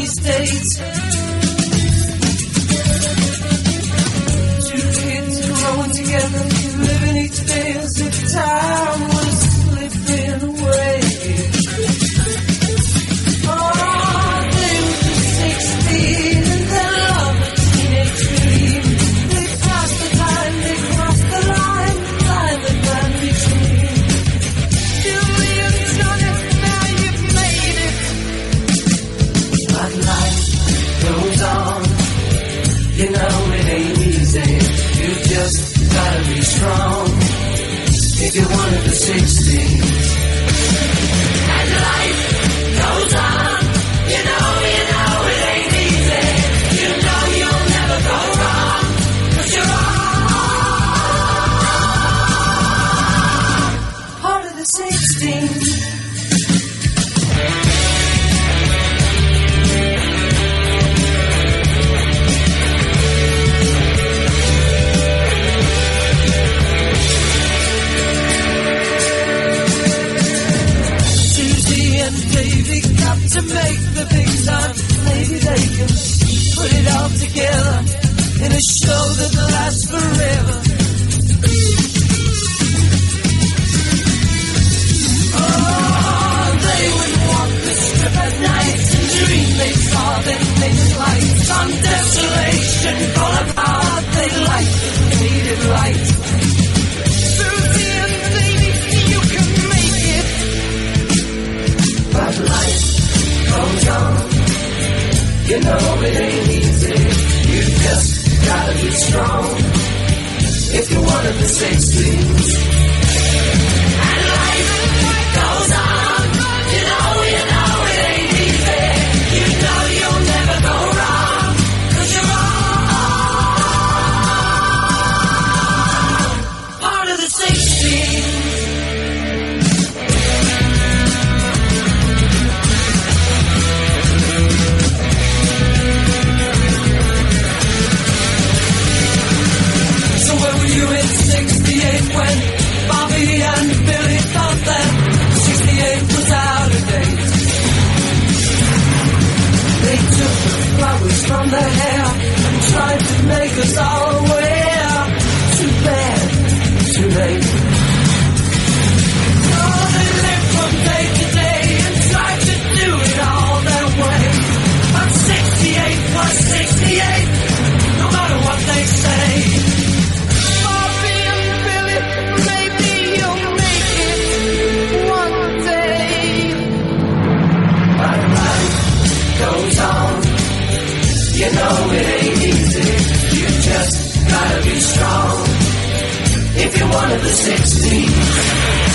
these days. Two kids growing together, living each day as if time was slipping away. Oh, they were just 16 and their love a teenage dream. They passed the time, they crossed the line that ran between. Julie and Johnny, now you've made it. But life goes on, you know it ain't easy. You just gotta be strong if you're one of the 16. And life goes on, you know it ain't easy. You know you'll never go wrong, 'cause you're all part of the 16. To make the big time, maybe they can put it all together in a show that lasts forever. Oh, they would walk the strip at night and dream they saw their faded lights on Desolation Boulevard. They liked the faded light. Susie and Davy, you can make it. But life goes on, you know it ain't easy. You just gotta be strong if you're one of the 16. And life goes on, you know it ain't easy. You know you'll never go wrong, 'cause you're all part of the 16. When Bobby and Billy thought that 68 was out of date, they took the flowers from their hair and tried to make us all aware. Too bad, too late. Oh, they lived from day to day and tried to do it all their way. But 68 was 68, no matter what they say. Goes on, you know it ain't easy. You just gotta be strong if you're one of the 16.